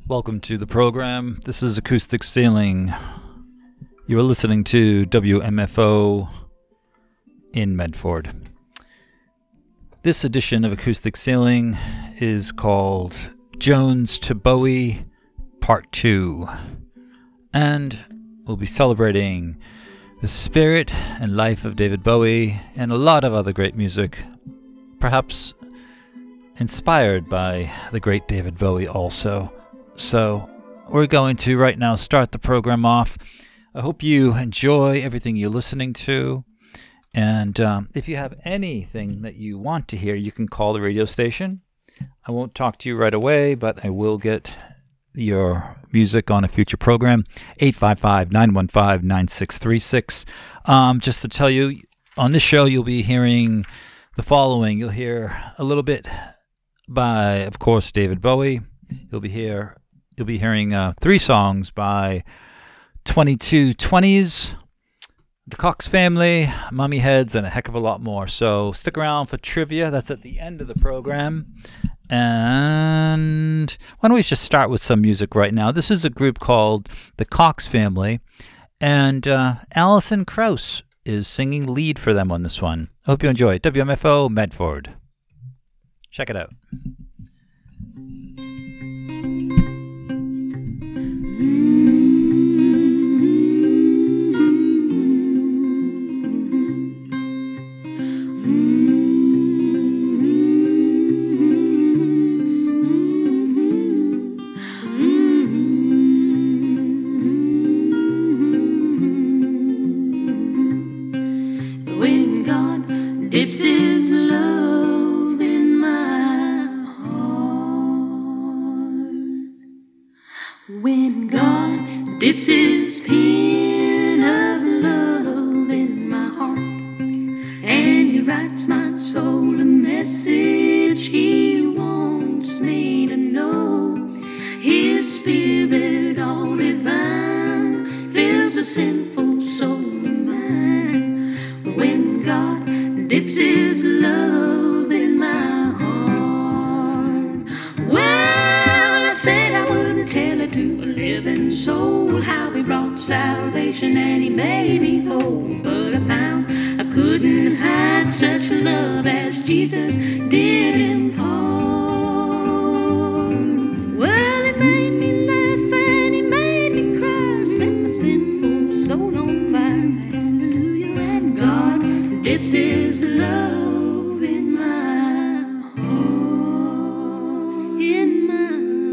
Welcome to the program. This is Acoustic Sailing. You are listening to WMFO in Medford. This edition of Acoustic Sailing is called Jones to Bowie Part 2. And we'll be celebrating the spirit and life of David Bowie and a lot of other great music, perhaps inspired by the great David Bowie also. So we're going to right now start the program off. I hope you enjoy everything you're listening to. And if you have anything that you want to hear, you can call the radio station. I won't talk to you right away, but I will get your music on a future program. 855-915-9636. Just to tell you, on this show you'll be hearing the following. You'll hear a little bit by, of course, David Bowie. You'll be hearing 3 songs by 2220s, the Cox Family, Mummy Heads, and a heck of a lot more. So stick around for trivia. That's at the end of the program. And why don't we just start with some music right now? This is a group called the Cox Family, and Alison Krauss is singing lead for them on this one. I hope you enjoy it. WMFO Medford. Check it out. When God dips his love in my heart, when God dips his pen of love in my heart, and he writes my soul a message he wants me to know, his spirit all divine fills a sinful soul of mine. When God dips his love in my heart, well, I said I wouldn't tell it to a living soul how he brought salvation and he made me whole, but I found I couldn't hide such love as Jesus did impart. Well, he made me laugh and he made me cry, set my sinful soul on fire. Hallelujah. And God dips his love in my heart, in my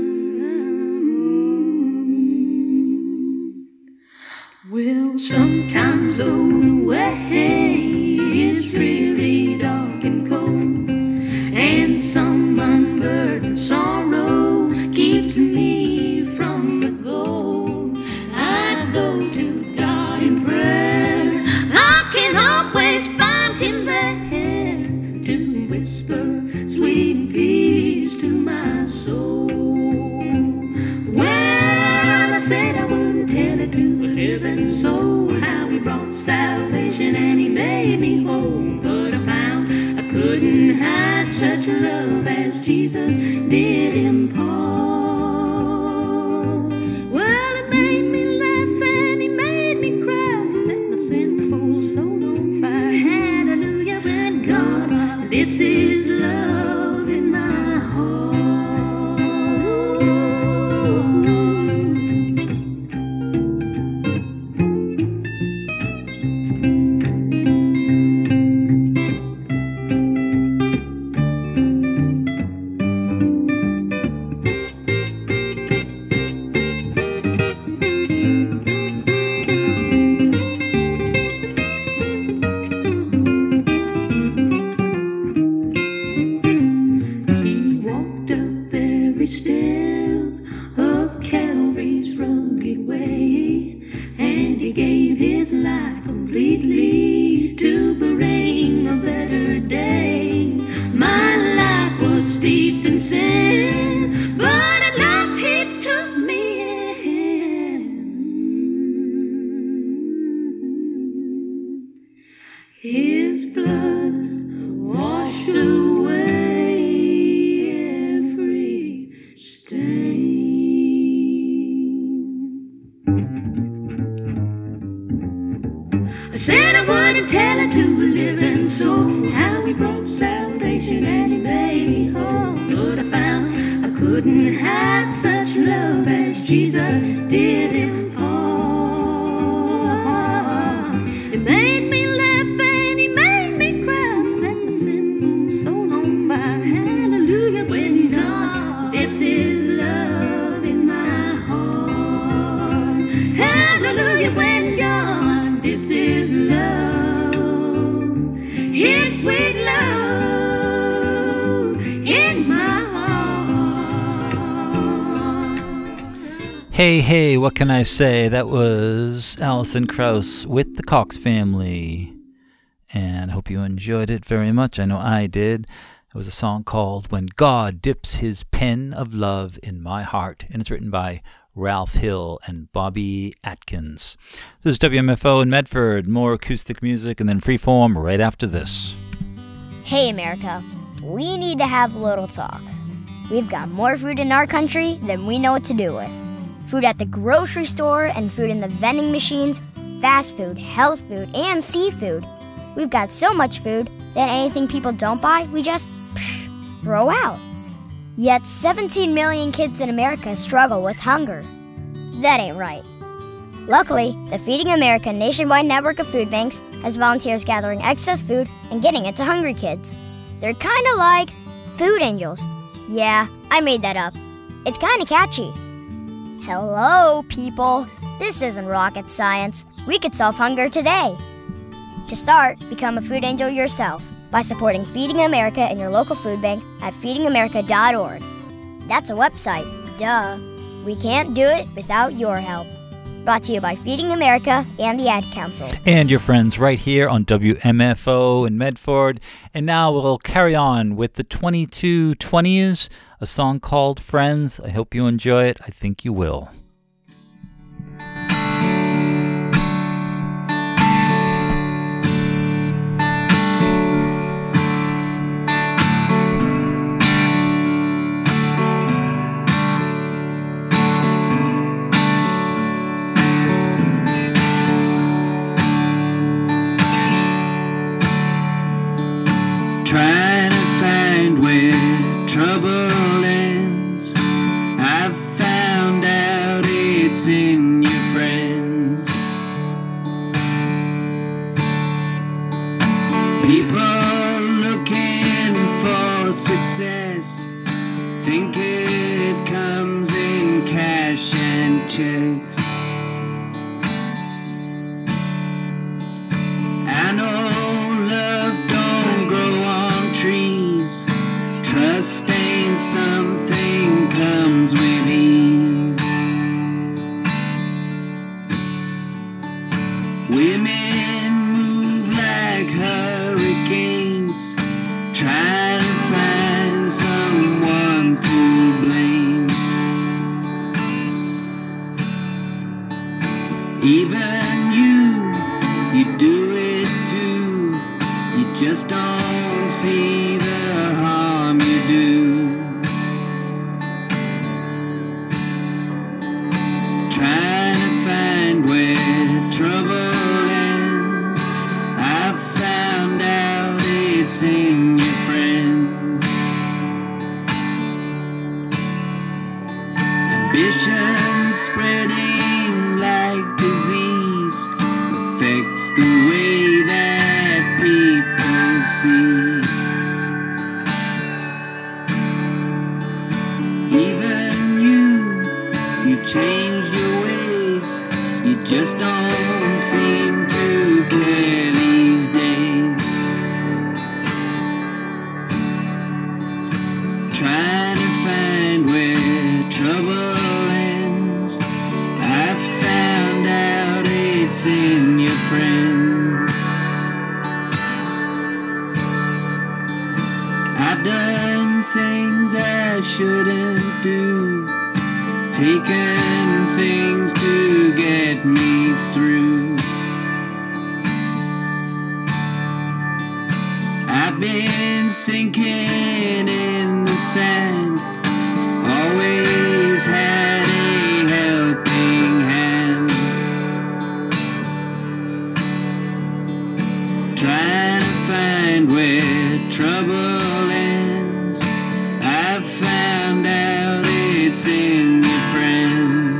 heart. Well, sometimes though the way is dreary, dark and cold, and some unburdened sorrow keeps me from the goal, I go to God in prayer. I can always find him there to whisper sweet peace to my soul. Well, I said I wouldn't tell it to a living soul how he brought salvation and he made me whole, but I found I couldn't hide such love as Jesus did impart. Well, it made me laugh and he made me cry, set my sinful soul on fire. Hallelujah. When God dips his love in my heart. He walked up every step of Calvary's rugged way, and he gave his life completely to bring a better day. My life was steeped in sin, but at last he took me in. His blood washed away every stain. said I wouldn't tell it to a living soul how he brought salvation and he made me whole. But I found I couldn't hide such love as Jesus did impart. It made me laugh and he made me cry, set my sinful soul on fire. Hallelujah, when God dips his love in my heart. Hallelujah, when God dips his love, his sweet love in my heart. Hey, what can I say? That was Alison Krauss with the Cox Family. And I hope you enjoyed it very much. I know I did. It was a song called When God Dips His Pen of Love in My Heart. And it's written by Ralph Hill and Bobby Atkins. This is WMFO in Medford. More acoustic music and then freeform right after this. Hey, America. We need to have a little talk. We've got more food in our country than we know what to do with. Food at the grocery store and food in the vending machines, fast food, health food, and seafood. We've got so much food that anything people don't buy, we just throw out. Yet 17 million kids in America struggle with hunger. That ain't right. Luckily, the Feeding America nationwide network of food banks has volunteers gathering excess food and getting it to hungry kids. They're kind of like food angels. Yeah, I made that up. It's kind of catchy. Hello, people. This isn't rocket science. We could solve hunger today. To start, become a food angel yourself by supporting Feeding America and your local food bank at feedingamerica.org. That's a website, duh. We can't do it without your help. Brought to you by Feeding America and the Ad Council. And your friends right here on WMFO in Medford. And now we'll carry on with the 2220s, a song called Friends. I hope you enjoy it. I think you will. Trying to find where trouble ends. I've found out it's in your friends. People looking for success think it comes in cash and checks. I know trees. Trust ain't something comes with ease. Women move like hurricanes, trying to find someone to blame. Even you do it too. You just don't see the harm you do. Trying to find where trouble ends. I've found out it's in your friends. Ambition spreading like disease affects the way that people see. Even you changed your ways. You just don't seem to care these days. Trying to find where trouble ends. I found out it's in your friends. I've done things I shouldn't do, taken things to get me through. I've been sinking in the sand, always had a helping hand. trying to find where trouble ends. I've found out it's in your friends.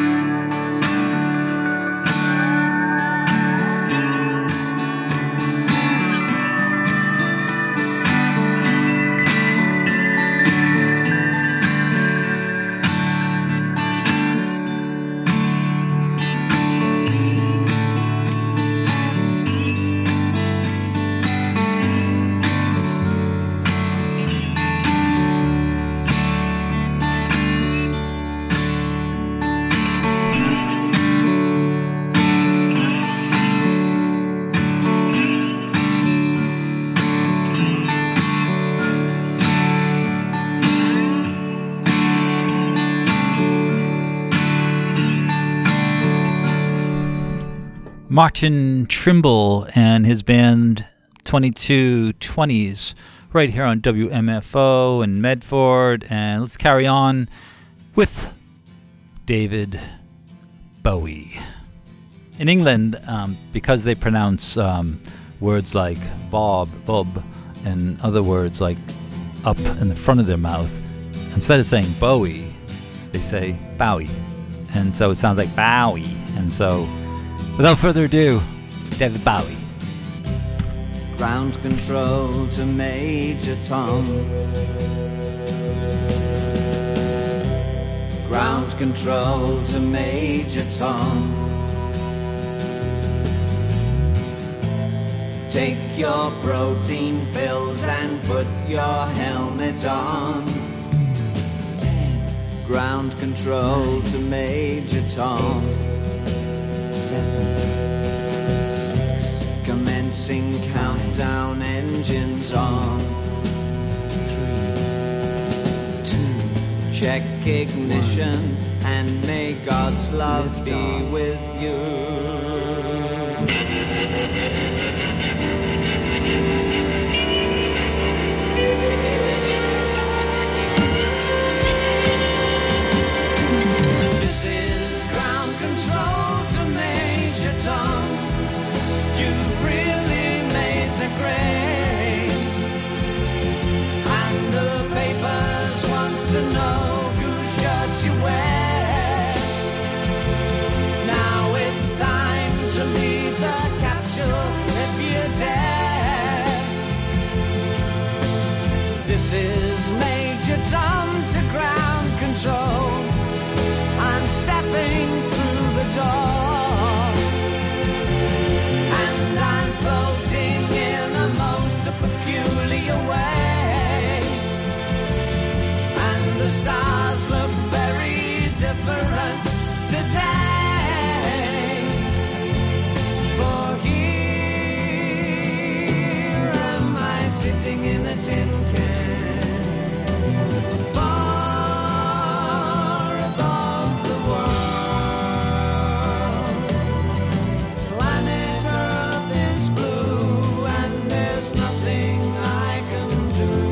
Martin Trimble and his band 2220s right here on WMFO in Medford. And let's carry on with David Bowie. In England, because they pronounce words like Bob, Bub, and other words like up in the front of their mouth, instead of saying Bowie, they say Bowie. And so it sounds like Bowie. And so without further ado, David Bowie. Ground control to Major Tom. Ground control to Major Tom. Take your protein pills and put your helmet on. 10. Ground control 9, to Major Tom. 8, 7, 6. Commencing countdown, engines on. 3, 2. Check ignition and may God's love be with you. This is ground control to Major Tom. You've really made the grade, and the papers want to know whose shirts you wear. Now it's time to leave the capsule if you dare. This is Major Tom to ground control. I'm stepping through the door, and I'm floating in a most peculiar way, and the stars look very different today. For here am I sitting in a tin can, far above the world. Planet Earth is blue, and there's nothing I can do.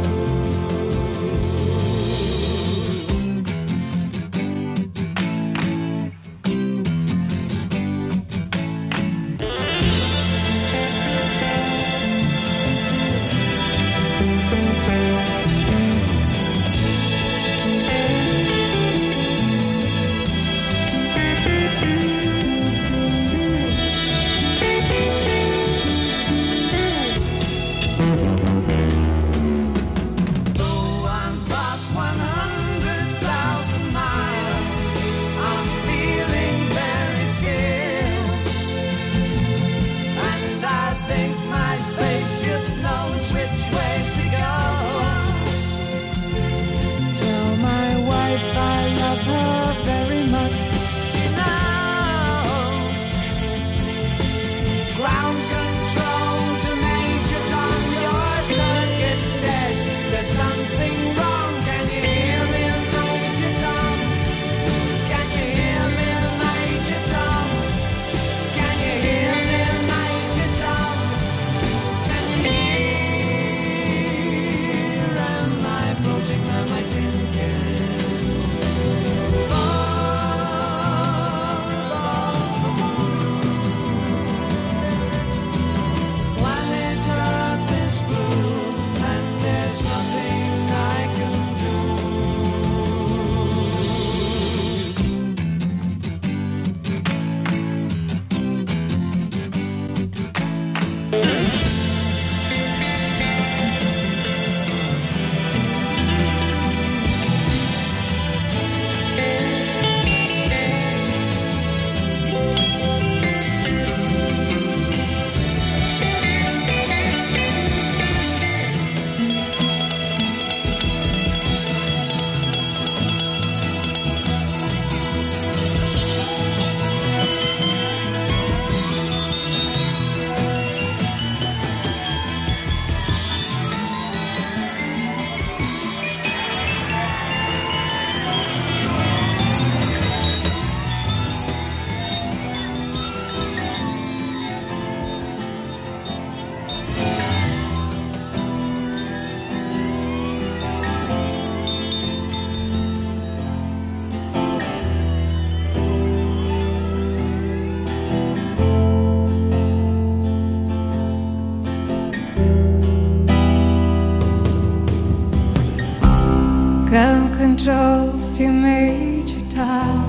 control to Major Tom.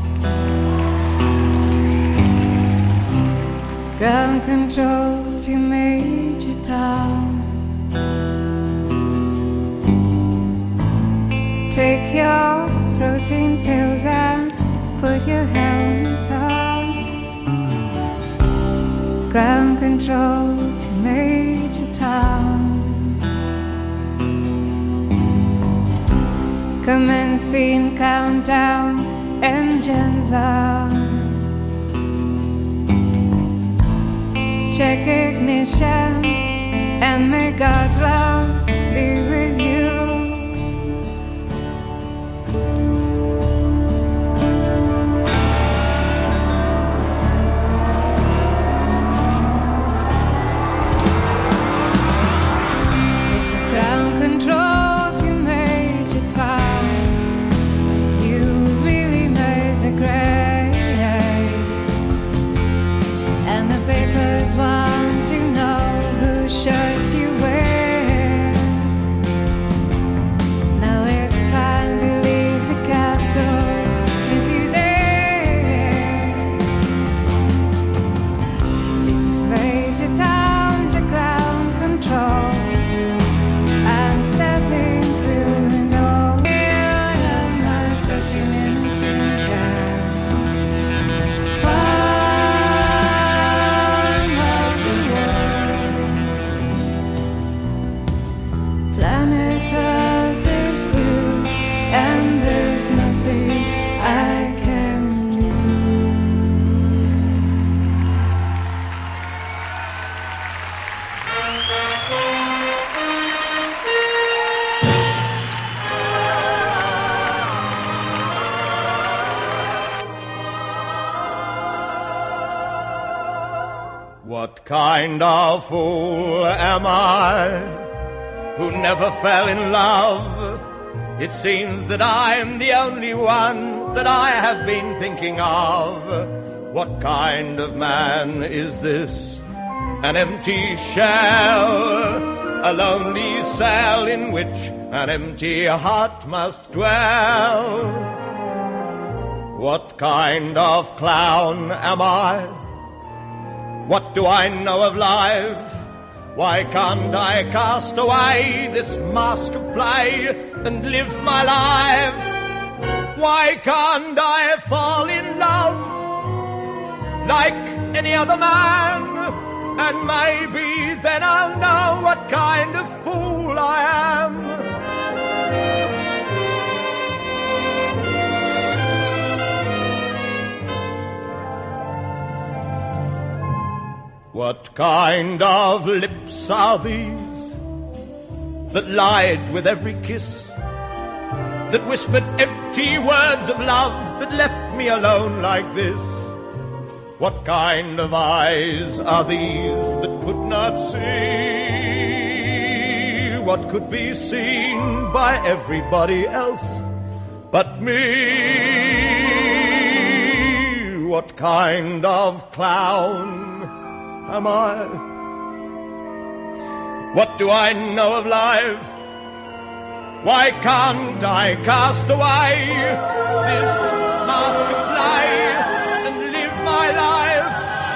Ground control to Major Tom. Take your protein pills and put your helmet on. Ground control to Major Tom. Commencing countdown, engines on. Check ignition, and may God's love be with you. This is ground control to Major Tom. You really made the grade, and the papers want to know whose shirts you wear. Now it's time to leave the capsule if you dare. This is Major Tom to ground control. I'm stepping through the door. And my fortune in a tin can. Farm of the world. Planet Earth is blue, and there's nothing I can do. What kind of fool am I who never fell in love? It seems that I'm the only one that I have been thinking of. What kind of man is this? An empty shell, a lonely cell in which an empty heart must dwell. What kind of clown am I? What do I know of life? Why can't I cast away this mask of play and live my life? Why can't I fall in love like any other man? And maybe then I'll know what kind of fool I am. What kind of lips are these that lied with every kiss, that whispered empty words of love, that left me alone like this? What kind of eyes are these that could not see what could be seen by everybody else but me? What kind of clown am I? What do I know of life? Why can't I cast away this mask of play and live my life?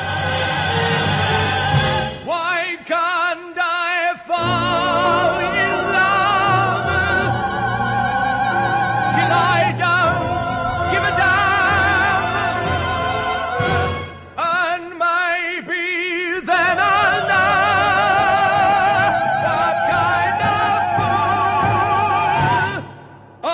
Why can't I fall in love till I don't give a damn? And maybe then I'll know what kind of fool I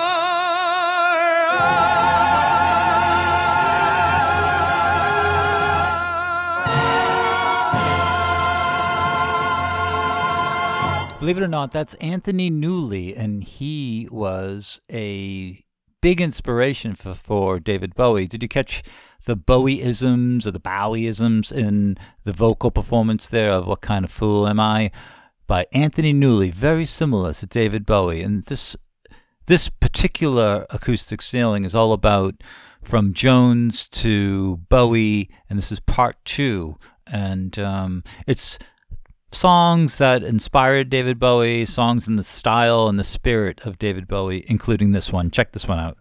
Believe it or not, that's Anthony Newley, and he was a big inspiration for David Bowie. Did you catch the Bowie-isms or the Bowie-isms in the vocal performance there of What Kind of Fool Am I? By Anthony Newley, very similar to David Bowie. And this particular acoustic ceiling is all about from Jones to Bowie, and this is part 2. And it's songs that inspired David Bowie, songs in the style and the spirit of David Bowie, including this one. Check this one out.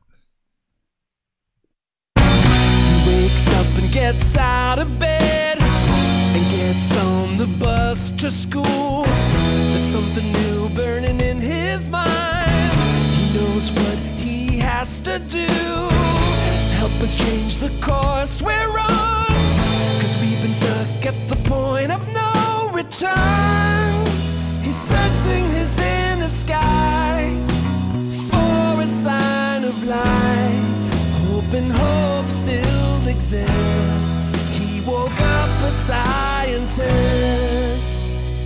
He wakes up and gets out of bed and gets on the bus to school. There's something new burning in his mind. He knows what he has to do. Help us change the course we're on, 'cause we've been stuck at the point of no return. He's searching his inner sky for a sign of life, hoping hope still exists. He woke up a scientist.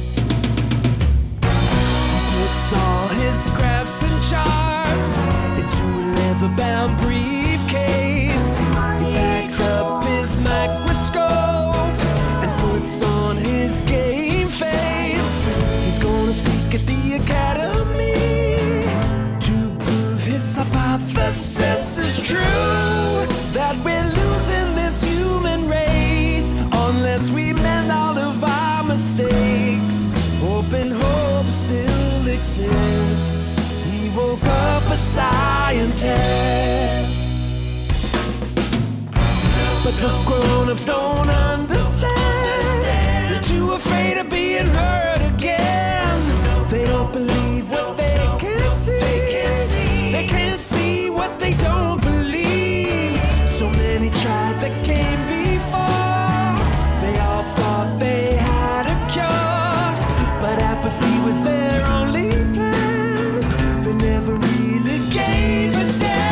He puts all his graphs and charts into a leather-bound briefcase. He backs up his microscope and puts on his game face. He's gonna speak at the academy to prove his hypothesis is true, that we're losing this human race unless we mend all of our mistakes. Hoping hope still exists. He woke up a scientist. But the grown-ups don't understand. They're too afraid of being hurt again. They don't believe what they can't see. They can't see what they don't believe. So many tried that came before. They all thought they had a cure, but apathy was their only plan. They never really gave a damn.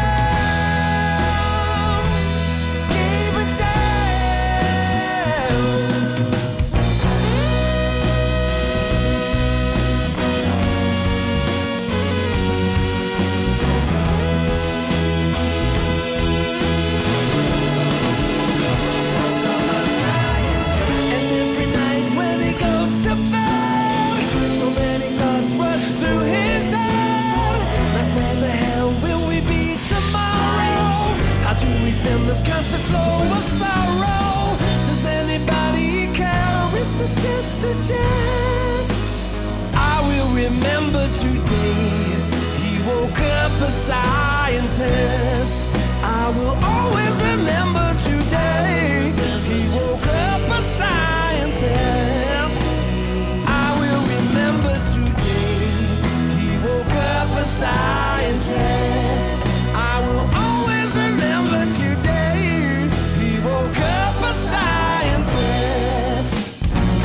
Stem this constant flow of sorrow. Does anybody care, or is this just a jest? I will remember today he woke up a scientist. I will always remember today he woke up a scientist. I will remember today he woke up a scientist. I will always remember today he woke up a scientist.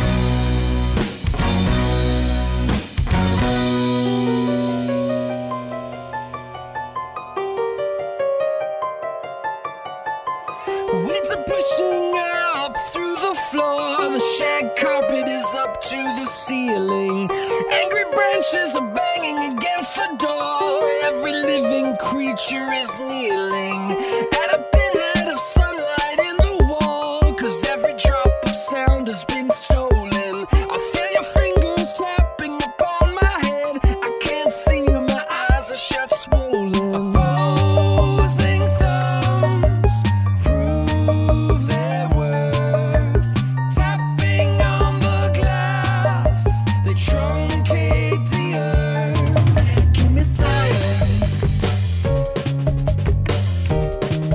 Winds are pushing up through the floor. The shag carpet is up to the ceiling. Angry branches are banging against the door. Every living creature is kneeling at a pinhead of sunlight in the wall, 'cause every drop of sound has been stolen. I feel your fingers tapping upon my head. I can't see, my eyes are shut swollen. Opposing thumbs prove their worth. Tapping on the glass, they truncate the earth. Give me silence.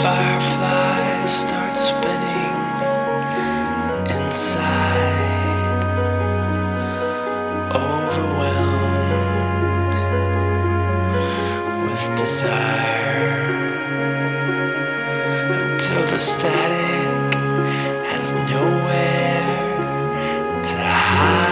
fireflies start spinning inside, overwhelmed with desire, until the static has nowhere to hide.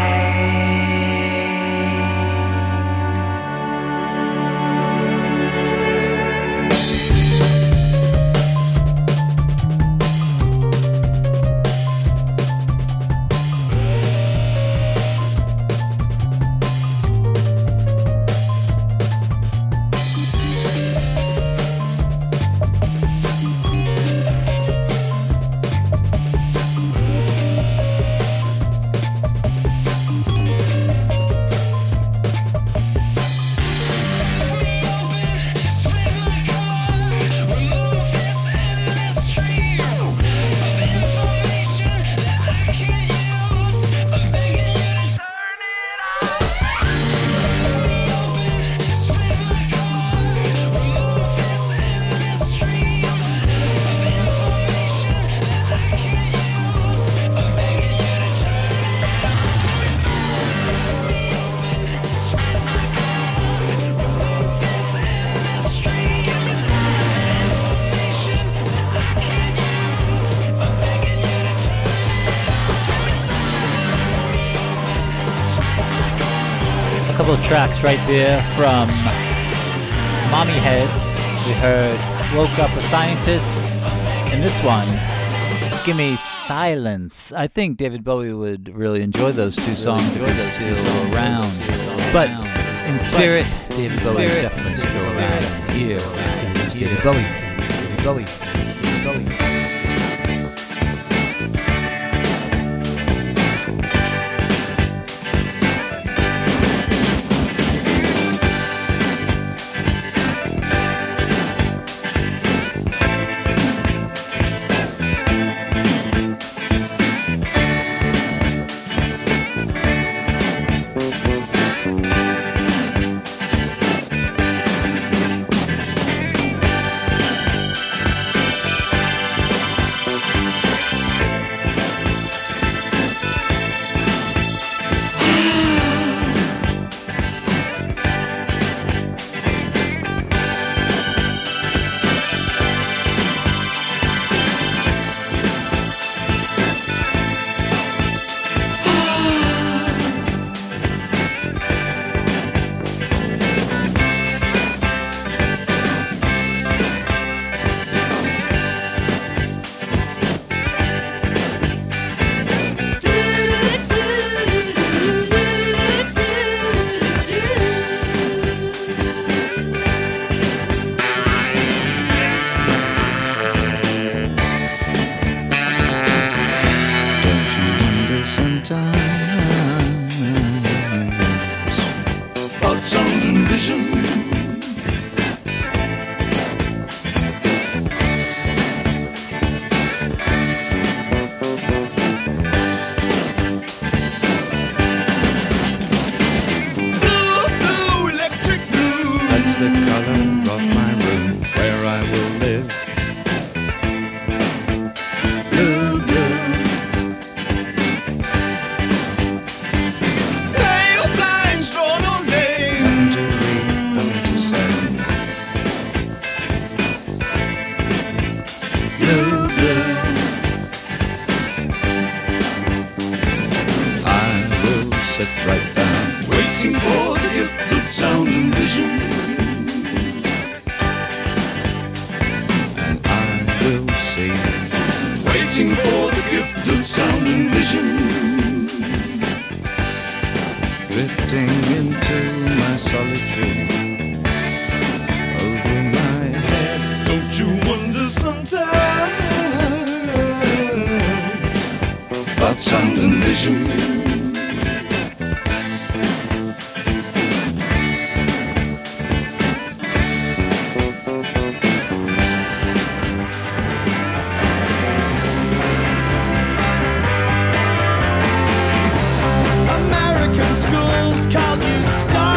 Couple of tracks right there from Mommy Heads. We heard Woke Up a Scientist, and this one, Gimme Silence. I think David Bowie would really enjoy those two songs if they're still around. But in spirit, David Bowie is definitely still around here. David Bowie. David Bowie. David Bowie.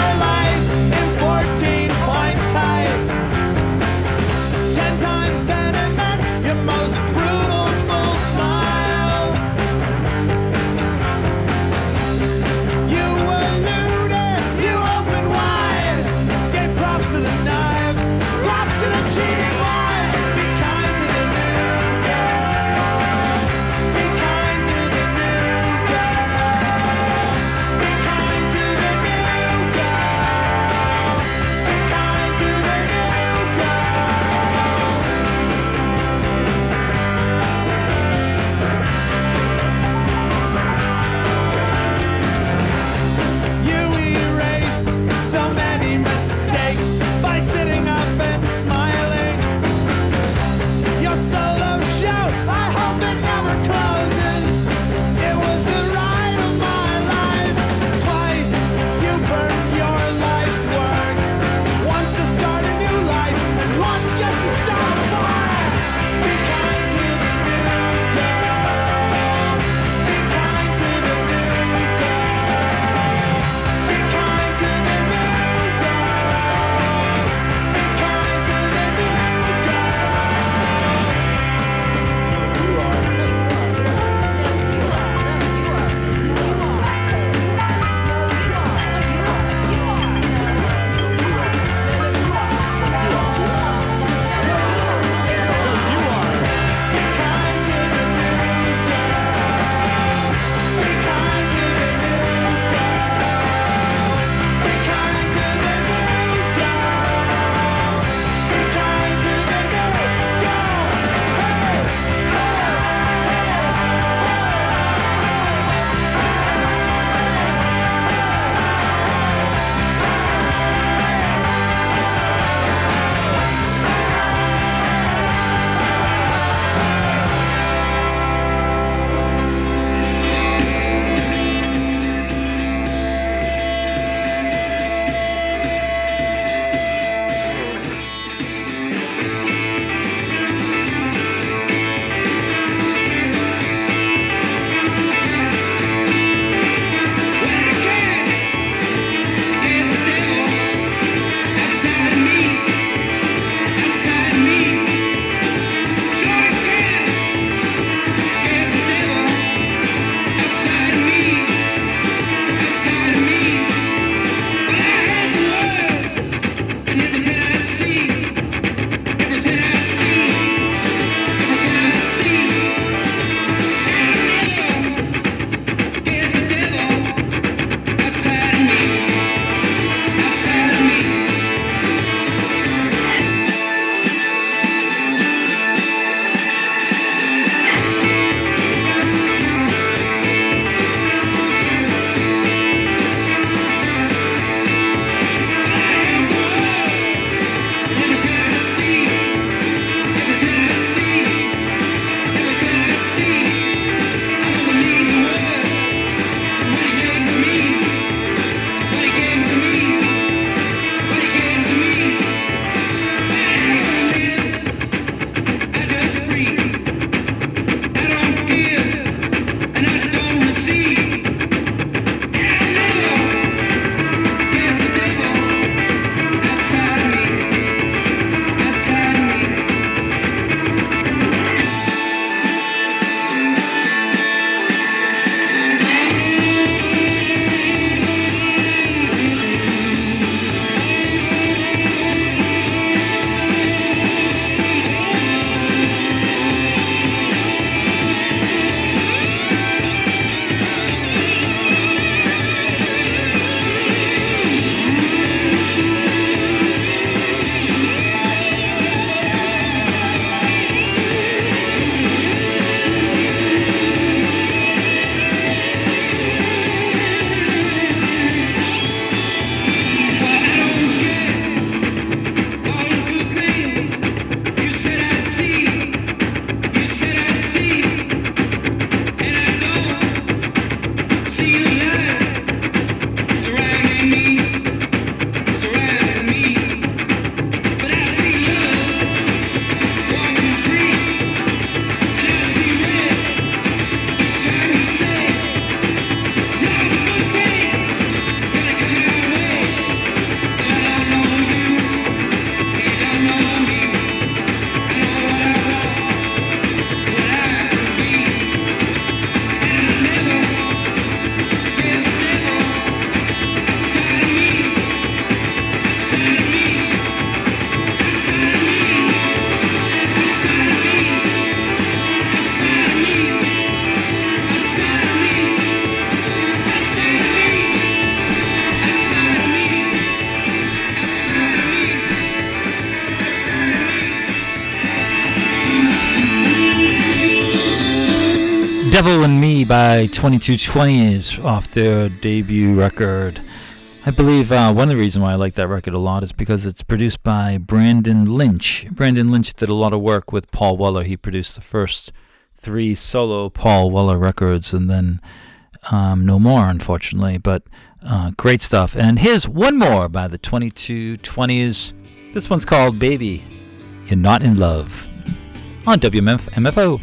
Starlight in 14-point type. 10 times 10 Devil and Me by 2220 is off their debut record. I believe one of the reasons why I like that record a lot is because it's produced by Brandon Lynch. Brandon Lynch did a lot of work with Paul Weller. He produced the first 3 solo Paul Weller records and then no more, unfortunately. But great stuff. And here's one more by the 2220s. This one's called Baby, You're Not in Love on WMFO.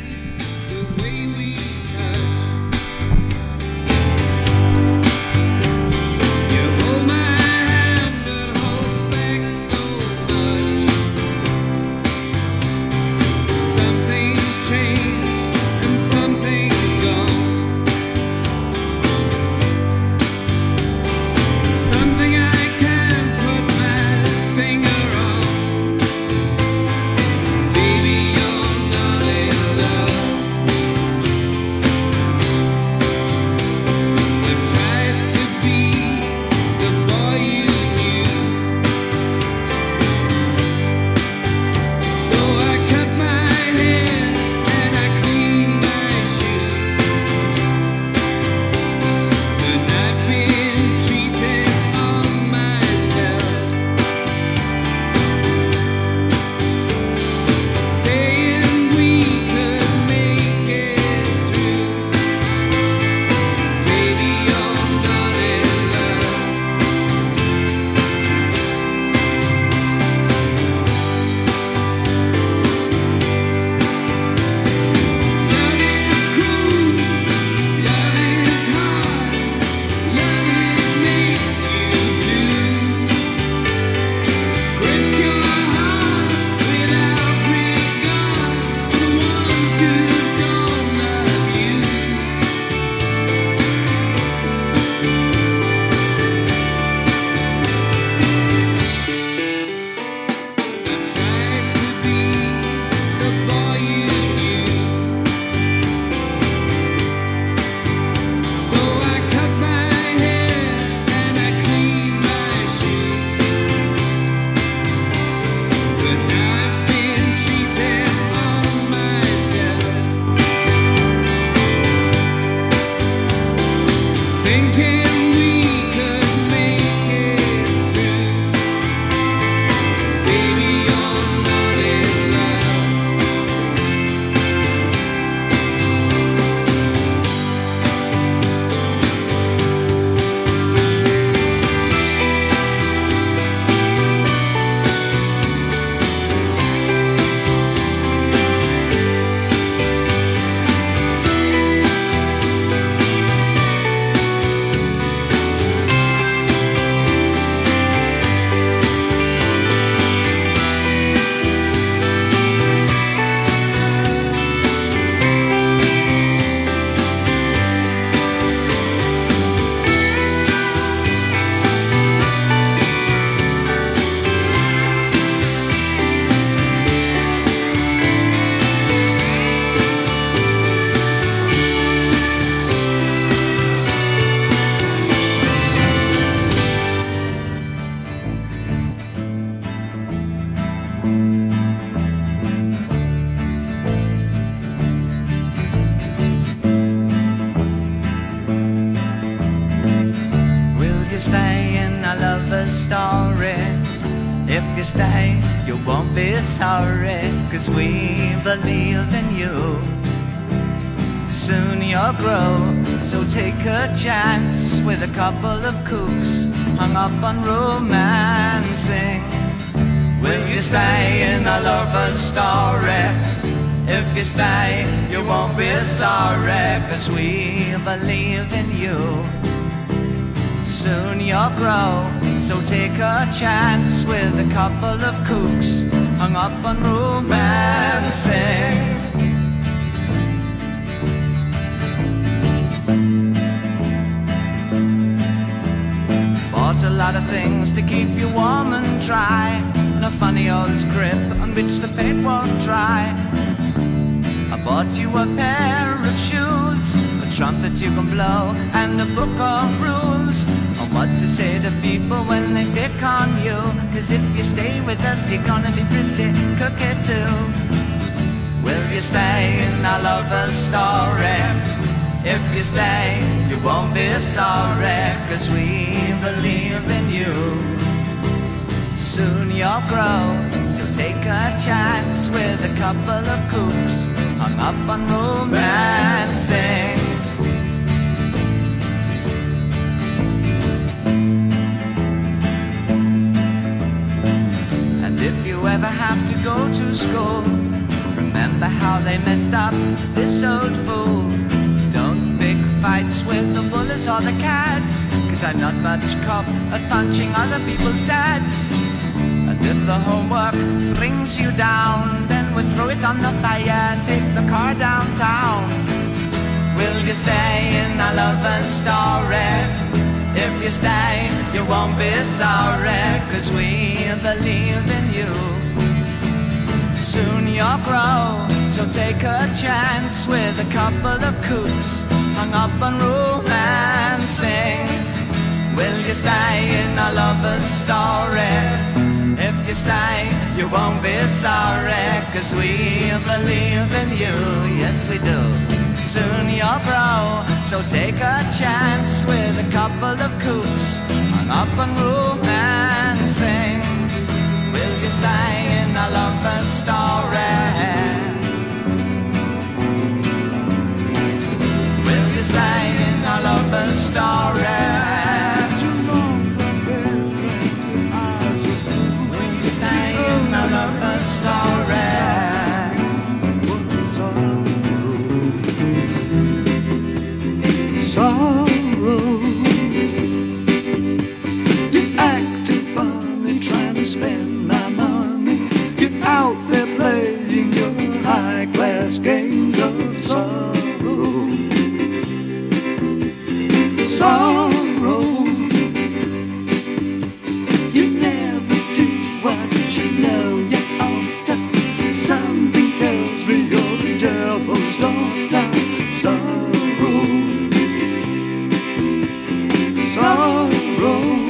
you stay, you won't be sorry, 'cause we believe in you. Soon you'll grow, so take a chance with a couple of kooks hung up on romancing. Will you stay in a lover's story? If you stay, you won't be sorry, 'cause we believe in you. Soon you'll grow, so take a chance with a couple of kooks hung up on romancing. Bought a lot of things to keep you warm and dry, and a funny old crib on which the paint won't dry. I bought you a pair of shoes, a trumpet you can blow, and a book of rules on what to say to people when they pick on you. Cause if you stay with us, you're gonna be pretty cookie too. Will you stay in our lover's story? If you stay, you won't be sorry, cause we believe in you. Soon you'll grow, so take a chance with a couple of kooks hung up on romancing. And if you ever have to go to school, remember how they messed up this old fool. Don't pick fights with the bullies or the cats, cause I'm not much cop at punching other people's dads. And if the homework brings you down, then we'll throw it on the fire and take the car downtown. Will you stay in our lover's story? If you stay, you won't be sorry, cause we believe in you. Soon you'll grow, so take a chance with a couple of kooks hung up on romancing. Will you stay in our lover's story? If you stay, you won't be sorry, cause we believe in you, yes we do. Soon you'll grow, so take a chance with a couple of kooks hung up on romancing. Will you stay in our lover's story? Will you stay in our lover's story? Stay in our lover's story. Sorrow, you're acting funny, trying to spend my money. You're out there playing your high-class games of sorrow. Sorrow, you never do what you know you ought to. Something tells me you're the devil's daughter. Sorrow, sorrow.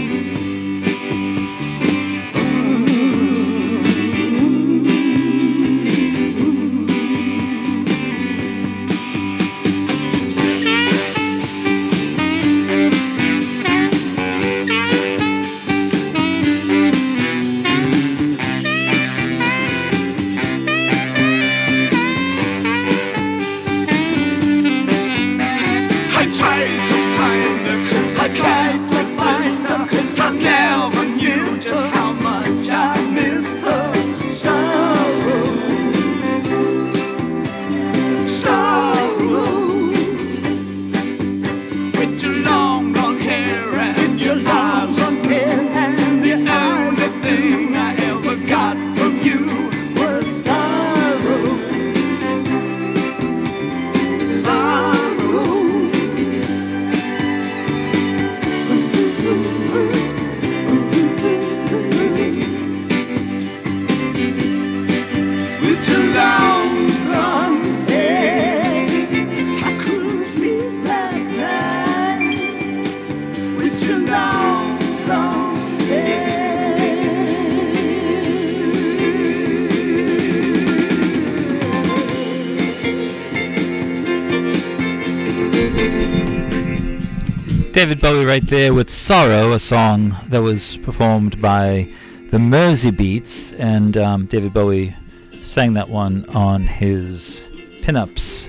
David Bowie right there with Sorrow, a song that was performed by the Mersey Beats, and David Bowie sang that one on his Pinups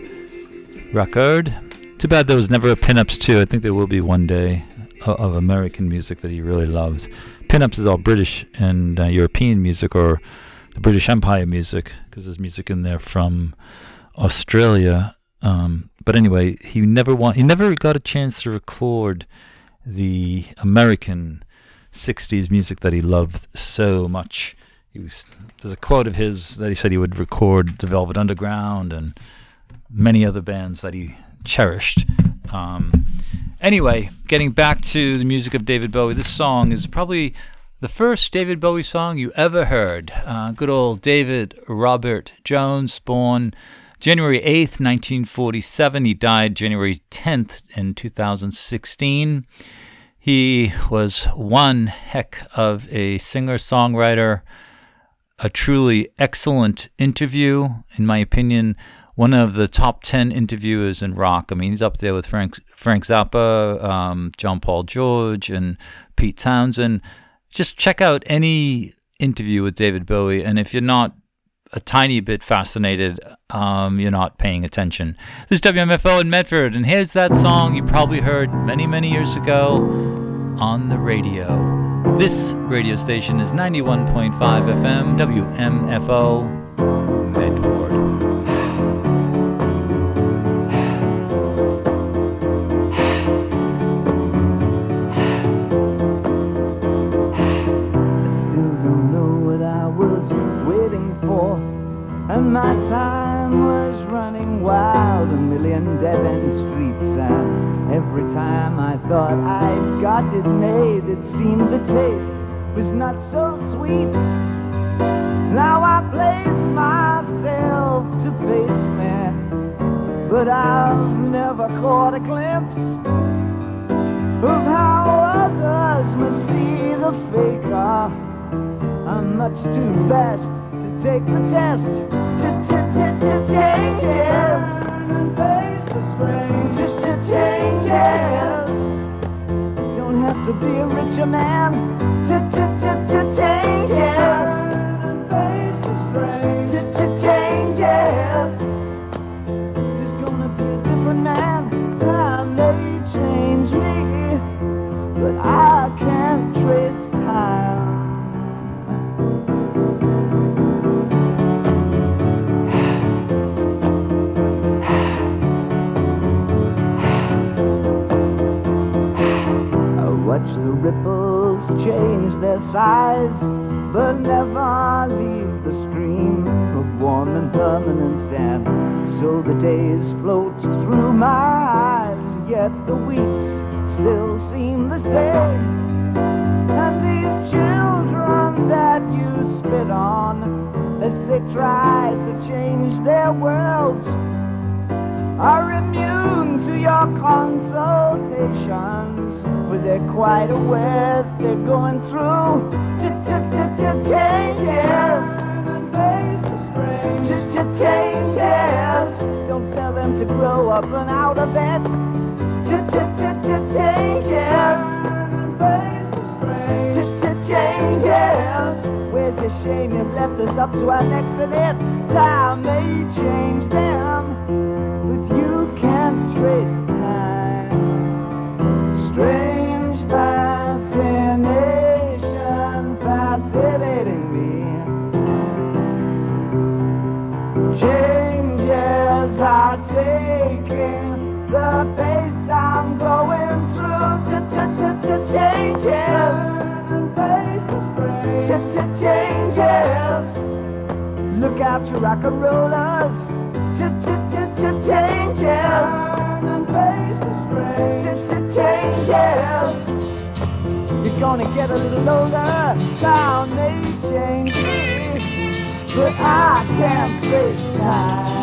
record. Too bad there was never a Pinups 2. I think there will be one day of American music that he really loves. Pinups is all British and European music, or the British Empire music, because there's music in there from Australia. But anyway, he never got a chance to record the American 60s music that he loved so much. There's a quote of his that he said he would record the Velvet Underground and many other bands that he cherished. Anyway, getting back to the music of David Bowie, this song is probably the first David Bowie song you ever heard. Good old David Robert Jones, born January 8th, 1947. He died January 10th in 2016. He was one heck of a singer-songwriter, a truly excellent interview, in my opinion, one of the top 10 interviewers in rock. I mean, he's up there with Frank Zappa, John Paul George, and Pete Townsend. Just check out any interview with David Bowie, and if you're not a tiny bit fascinated, you're not paying attention. This is WMFO in Medford, and here's that song you probably heard many, many years ago on the radio. This radio station is 91.5 FM, WMFO, Medford. And my time was running wild, a million dead-end streets, and every time I thought I'd got it made, it seemed the taste was not so sweet. Now I place myself to face me, but I've never caught a glimpse of how others must see the faker. I'm much too fast to take the test. Changes and face the strange. Changes. Don't have to be a richer man. Changes and face the strange. Changes. Just gonna be a different man. Time may change me, but I can't trace time. Watch the ripples change their size, but never leave the stream of warm and permanent sand. So the days float through my eyes, yet the weeks still seem the same. And these children that you spit on as they try to change their worlds are immune to your consultations. But they're quite aware they're going through changes. Changes. Don't tell them to grow up and out of it. Changes. Changes. Where's the shame you've left us up to our necks in it? Time may change them, but you can't trace time. Strange fascination fascinating me. Changes are taking the pace I'm going through. Changes and face the strange. Changes. Look out, you rock and rollers. Changes and face the strange. Changes. You're gonna get a little older. Time may change me, but I can't face time.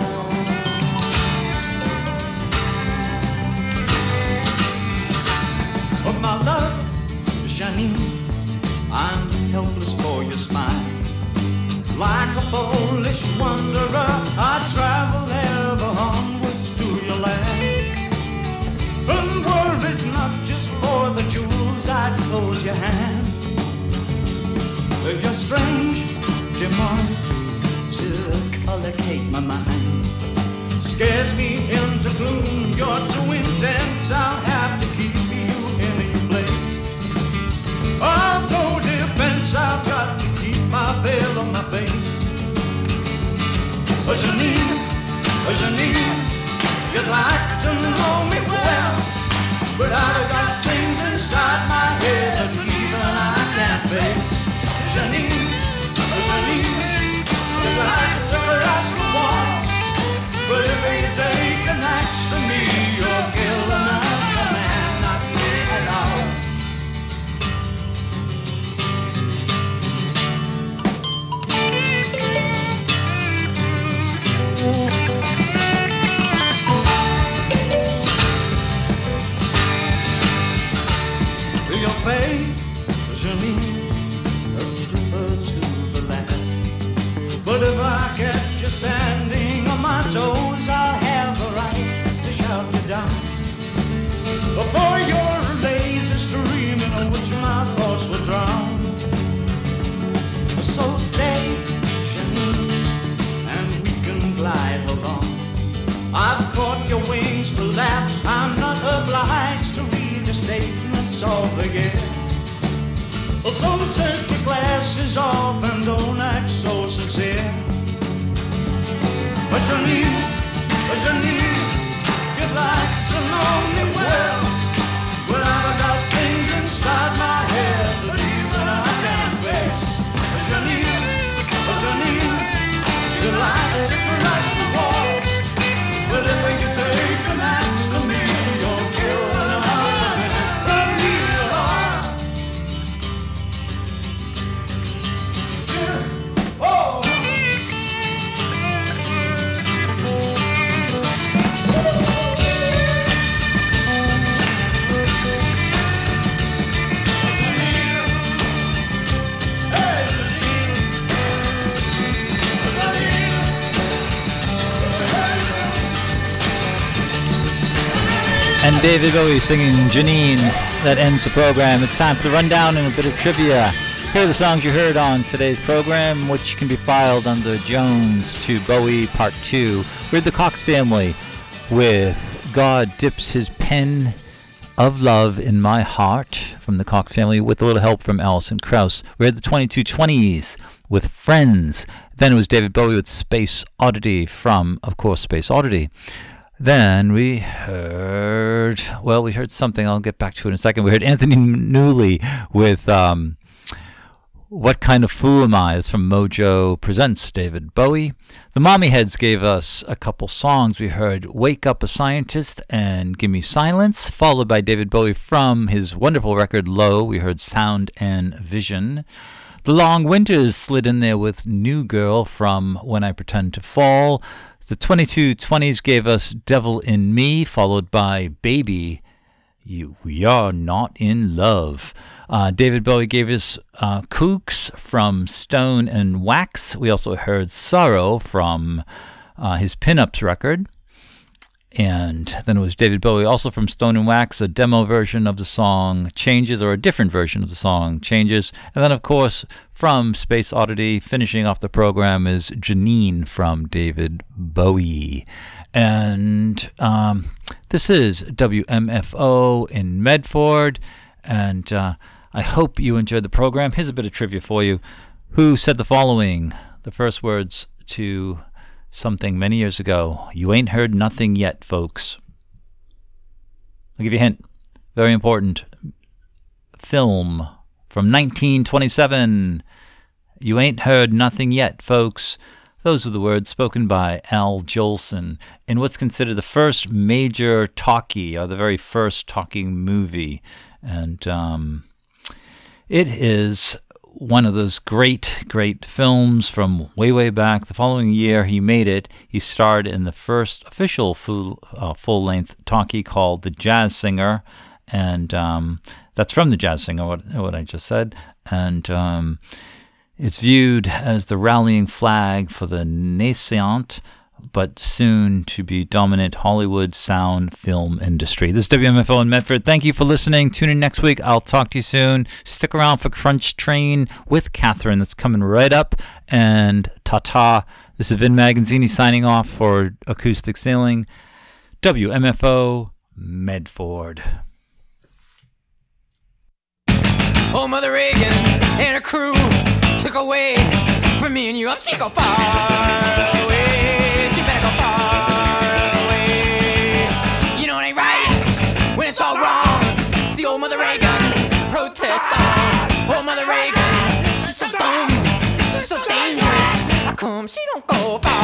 Of my love, Janine, I'm helpless for your smile. Like a foolish wanderer, I travel ever onwards to your land. And were it not just for the jewels, I'd close your hand. Your strange demand to collocate my mind scares me into gloom. You're too intense, I'll have to keep you in your place. I've no defense, I've got to keep my veil on my face. Janine, you'd like to know me well, but I've got things inside my head that even I can't face. Janine, you'd like to cross the walls, but if you take an axe to me, you'll kill another man. a trooper to the last. But if I catch you standing on my toes, I'll have a right to shout you down. Before your lazy streaming on which my thoughts were drowned. So stay, Janine, and we can glide along. I've caught your wings for laughs. I'm not obliged to read the statements of the year. So take your glasses off and don't act so sincere. Janine, you'd like to know me well. Well, I've got things inside my head that even I can't face. Janine, you like to crush the walls, but if you take an axe to me, you'll kill another man. Oh! And David Bowie singing Janine. That ends the program. It's time for the rundown and a bit of trivia. Here are the songs you heard on today's program, which can be filed under Jones to Bowie Part 2. We had the Cox Family with God Dips His Pen of Love in My Heart from the Cox Family with a little help from Alison Krauss. We had the 2220s with Friends. Then it was David Bowie with Space Oddity from, of course, Space Oddity. Then we heard something, I'll get back to it in a second. We heard Anthony Newley with What Kind of Fool Am I? It's from Mojo Presents David Bowie. The Mommy Heads gave us a couple songs. We heard Wake Up a Scientist and Gimme Silence, followed by David Bowie from his wonderful record Low. We heard Sound and Vision. The Long Winters slid in there with New Girl from When I Pretend to Fall. The 2220s gave us Devil in Me, followed by Baby, We Are Not in Love. David Bowie gave us Kooks from Stone and Wax. We also heard Sorrow from his Pinups record. And then it was David Bowie, also from Stone and Wax, a demo version of the song Changes, or a different version of the song Changes. And then, of course, from Space Oddity, finishing off the program is Janine from David Bowie. And this is WMFO in Medford. And I hope you enjoyed the program. Here's a bit of trivia for you. Who said the following? The first words to something many years ago. You ain't heard nothing yet, folks. I'll give you a hint. Very important. Film from 1927. You ain't heard nothing yet, folks. Those were the words spoken by Al Jolson in what's considered the first major talkie, or the very first talking movie. And it is one of those great, great films from way, way back. The following year, he made it. He starred in the first official full-length talkie called The Jazz Singer, and that's from The Jazz Singer, what I just said. And it's viewed as the rallying flag for the nascent but soon to be dominant Hollywood sound film industry. This is WMFO in Medford. Thank you for listening. Tune in next week. I'll talk to you soon. Stick around for Crunch Train with Catherine. That's coming right up. And ta-ta. This is Vin Magazzini signing off for Acoustic Sailing. WMFO Medford. Oh, Mother Reagan and her crew took away from me and you. She go far away. She better go far away. You know it ain't right when it's all wrong. See old Mother Reagan protest song. Old Mother Reagan, she's so dumb, she's so dangerous. How come she don't go far?